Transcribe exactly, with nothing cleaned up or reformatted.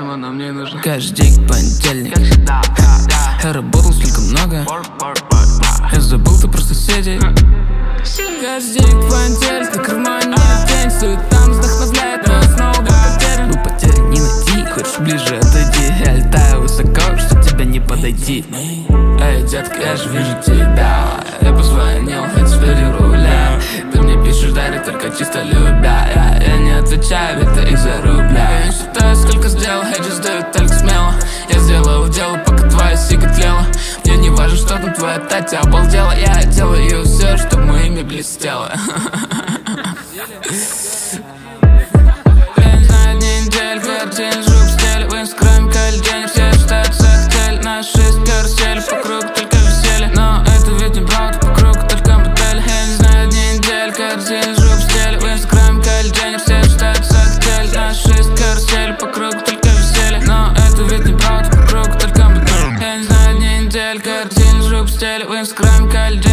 но нам не нужно. Каждый день понедельник. Я работал слишком много. Я забыл, ты просто сидеть. Каждый день понедельник, на кармане день. Стоит там, вдохновляет, но снова потерян. Ну потерь не найти, хочешь ближе отойди. Я летаю высоко, что тебя не подойти. Эй, детка, я же вижу тебя. Я позвонил, хоть сбери руля. Ты мне пишешь, дарит только чисто любя. Я, я не отвечаю, это из-за рубля. Я не считаю, сколько сделал, я just do it только смело. Я сделал дело, пока твоя сига тлела. Мне не важно, что там твоя Татя обалдела. Я делаю все, чтобы мое имя блестело. Я не знаю, дни недель, картин, жук, стель. В инстаграме каждый день все считают цель. На шесть карусель, по кругу только веселье. Но это ведь не правда, по кругу только модель. Я не знаю, дни недель, картин, жук, стель. В инстаграме каждый день все считают цель. На шесть карусель, по кругу только веселье. Но это ведь не правда, по кругу только модель. Я не знаю, дни недель, картин, жук, стель. В инстаграме каждый день